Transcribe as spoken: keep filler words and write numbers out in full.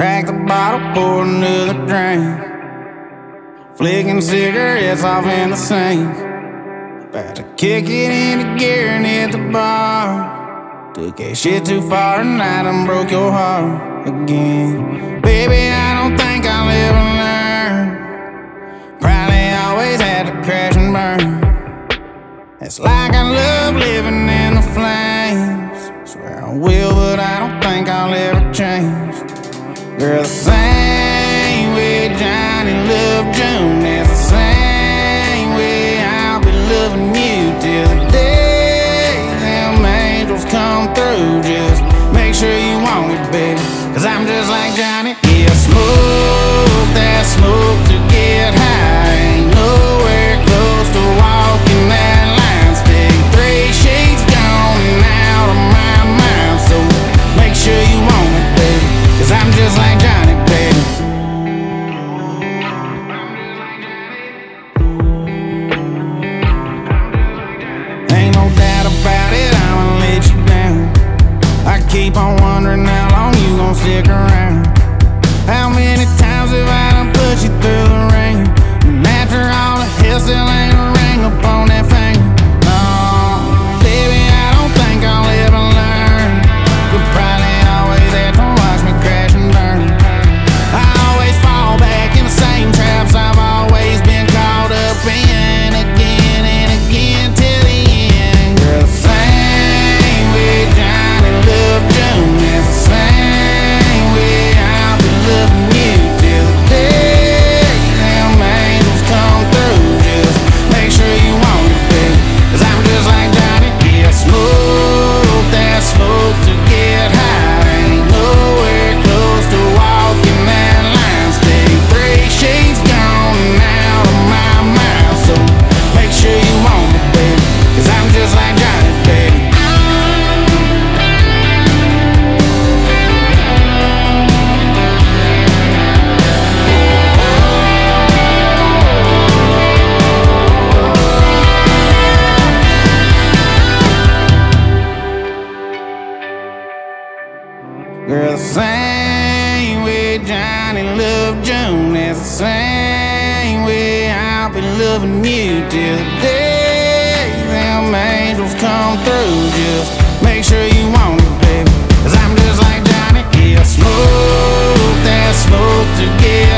Crack the bottle, pour another drink. Flicking cigarettes off in the sink. About to kick it into gear and hit the bar. Took that shit too far tonight and broke your heart again. Baby, I don't think I'll ever learn. Probably always had to crash and burn. It's like I love living in the flames. Swear I will, but I don't think I'll ever change. Girl, the same way Johnny loved June, that's the same way I'll be loving you till the day them angels come through. Just make sure you want it, baby, 'cause I'm just like Johnny. Yeah, smoke that smoke to get high. Ain't nowhere close to walking that line. Stick three sheets gone and out of my mind. So make sure you want it, baby, 'cause I'm just like Johnny, baby. Ain't no doubt about it, I'ma let you down. I keep on wondering how long you gon' stick around. How many times have I done put you through the ringer? And after all the hell, still ain't a ring up on that finger. No, baby, I don't think I'll ever learn. You'll probably always have to watch me crash and burn. I always fall back in the same traps I've always been caught up in, again and again till the end. Girl, the same way Johnny loved June, it's the same way I'll be loving you till the day them angels come through. Just make sure you want it, baby, 'cause I'm just like Johnny. Yeah, smoke that smoke to get high. Ain't nowhere close to walking that line. Stay three sheets gone and out of my mind. So make sure you want it, baby, 'cause I'm just like Johnny, baby. Girl, the same way Johnny loved June, that's the same way I'll be loving you till the day them angels come through. Just make sure you want it, baby, 'cause I'm just like Johnny. Yeah, smoke that smoke to get